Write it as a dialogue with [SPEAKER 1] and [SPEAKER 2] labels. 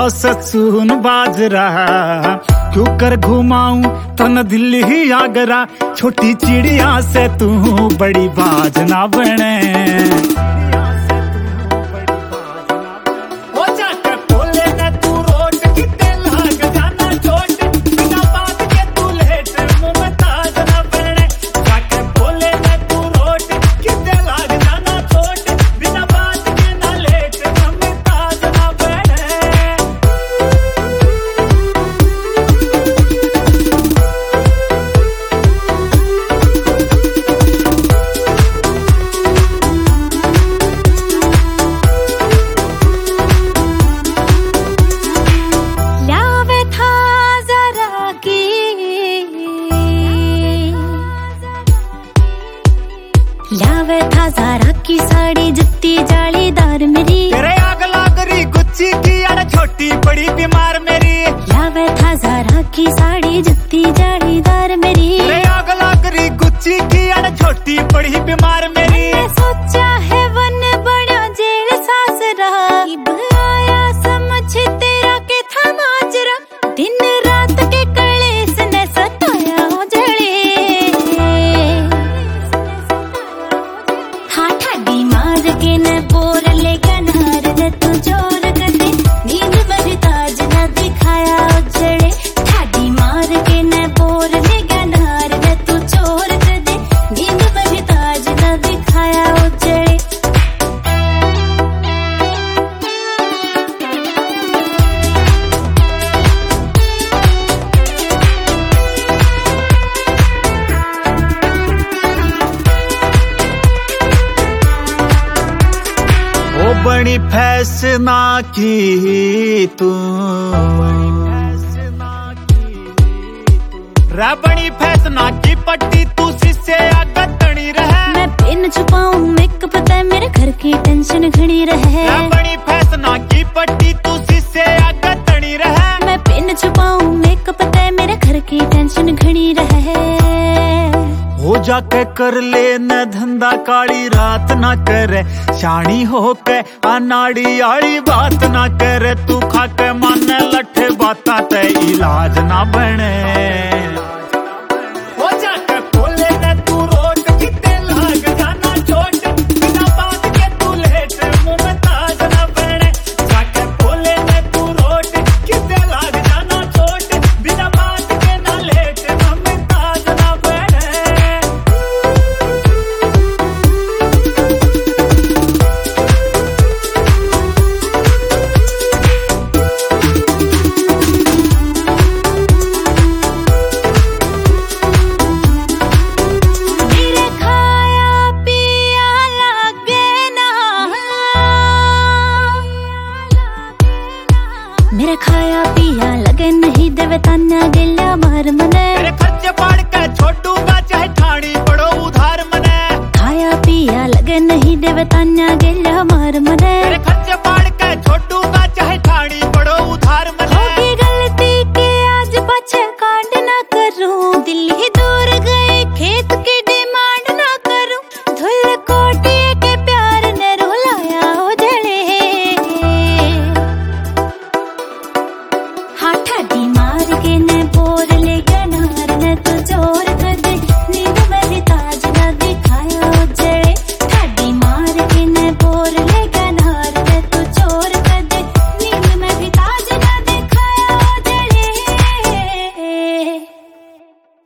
[SPEAKER 1] लो सचून बाजरा, क्यों कर घुमाऊं तन दिल्ली ही आगरा। छोटी चिड़िया से तू बड़ी बाज ना बने।
[SPEAKER 2] लावे था ज़ारा की साड़ी जुत्ती जालीदार मेरी।
[SPEAKER 1] तेरे आग लाग रही गुच्ची की अड़ छोटी बड़ी बीमार मेरी।
[SPEAKER 2] लावे था ज़ारा की साड़ी जुत्ती जालीदार मेरी।
[SPEAKER 1] तेरे आग लाग रही गुच्ची की अड़ छोटी बड़ी बीमार मेरी।
[SPEAKER 2] सोचा है वन बड़ा जेल सासरा, आया समझ तेरा के था माजरा। दिन रात के कलेस ने सताया जड़े, हाँ ठाडी मार के न बोर ले गनार ने तू जोर कर दे। नींद में ताज न दिखाया उजड़े, ठाडी मार के न बोर ले गनार ने तू जोर कर दे। नींद में ताज न दिखाया उजड़े।
[SPEAKER 1] ओ बड़ी फैसना की तू, रा बड़ी फैसना की पट्टी तू शीशे आगे तड़ी रहे।
[SPEAKER 2] मैं पिन छुपाऊं मेकअप ते मेरे घर की टेंशन घड़ी रहे।
[SPEAKER 1] रा बड़ी फैसना की पट्टी तू शीशे आगे तड़ी रहे।
[SPEAKER 2] मैं पिन छुपाऊं मेकअप ते मेरे घर की टेंशन घड़ी रहे।
[SPEAKER 1] हो जाके कर ले न धंधा काली रात ना करे। शानी होके अनाड़ी आड़ी बात ना करे। तू खाके माने लठे बाता ते इलाज ना बने।